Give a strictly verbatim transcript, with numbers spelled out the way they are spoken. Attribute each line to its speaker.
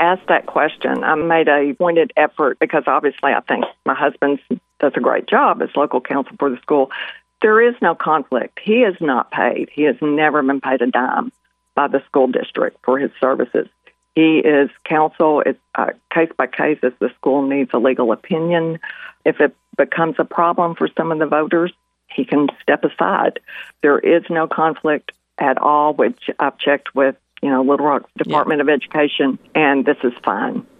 Speaker 1: asked that question, I made a pointed effort because obviously I think my husband does a great job as local counsel for the school. There is no conflict. He is not paid. He has never been paid a dime by the school district for his services. He is counsel. It's uh, case by case as the school needs a legal opinion. If it becomes a problem for some of the voters, he can step aside. There is no conflict at all, which I've checked with, you know, Little Rock's Department yeah. of Education, and this is fine.